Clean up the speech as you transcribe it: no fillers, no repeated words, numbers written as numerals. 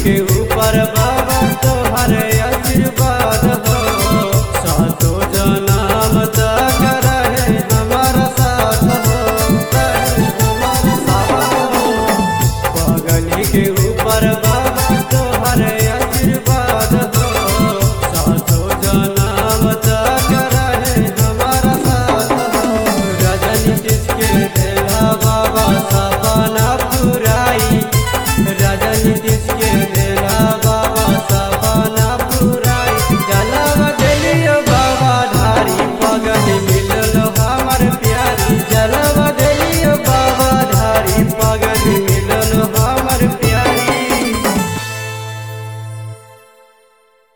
के ऊपर बाबा तोहर आशीर्वाद हो, सातो जन्म तक रहे हमारा साथ हो, रहे हमारा साथ हो। पगली के ऊपर बाबा तोहर आशीर्वाद हो, सातो जन्म तक रहे हमारा साथ हो। रजनी किसके देला बाबा